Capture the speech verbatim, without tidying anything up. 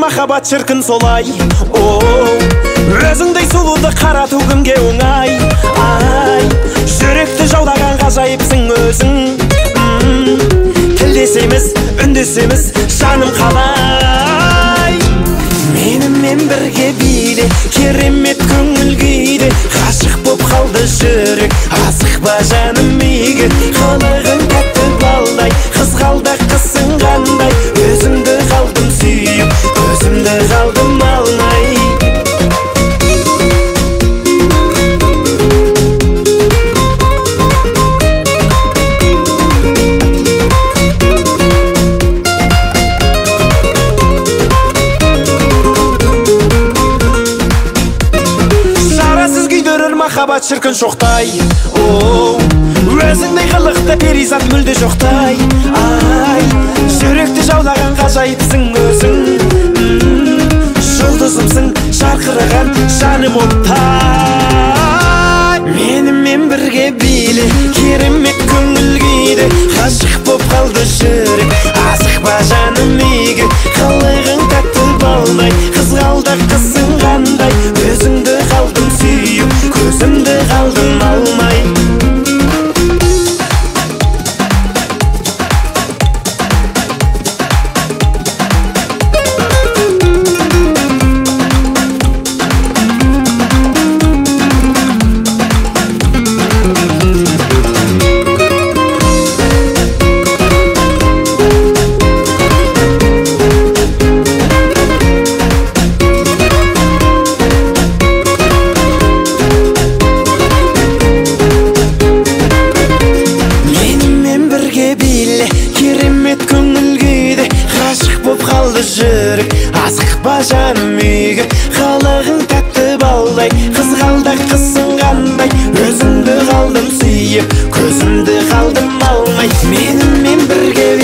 махаббат шіркін солай. Оу, өзіңдей сұлуды қарату кімге оңай. Ай, жүректі жаулаған ғажайыпсың өзің. Тілдесеміз, үндесеміз, жаным қалай. Менімен бірге биле, керемет көңіл күйде. Ғашық боп қалды жүрек, асық ба жаным үйге. Қылығың тәтті балдай, қызғалдақ қысың қандай. Өзімді қалдым сүйіп, өзімді қалдым алмай. Махаббат шіркін шоқтай. Оу, өзіңдей қылықты перизат мүлде жоқтай. Ай, жүректі жаулаған ғажайыпсың өзің. Жұлдызымсың, жарқыраған жаным оттай. Менімен бірге биле, керемет көңіл күйде. Ғашық боп қалды жүрек, асық ба жаным үйге. Қылығың тәтті балдай, қызғалдақ қысың қандай. Өзіңді қалдым сүйіп, көзімді қалдым алмай. Керемет көңіл күйде, ғашық боп қалды жүрек, асық ба жаным үйге. Қылығың тәтті балдай, қызғалдақ қысың қандай. Өзімді қалдым сүйіп, көзімді қалдым алмай. Менімен бірге